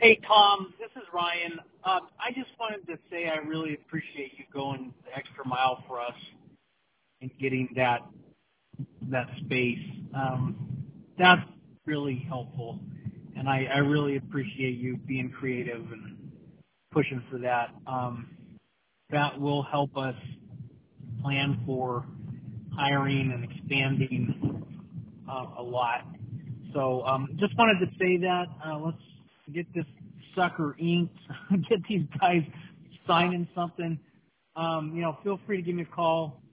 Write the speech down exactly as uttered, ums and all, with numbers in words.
Hey, Tom, this is Ryan. Um, I just wanted to say I really appreciate you going the extra mile for us and getting that that space. Um, that's really helpful, and I, I really appreciate you being creative and pushing for that. Um, that will help us plan for hiring and expanding uh, a lot. So um, just wanted to say that. Uh, let's get this sucker inked, get these guys signing something. Um, you know, feel free to give me a call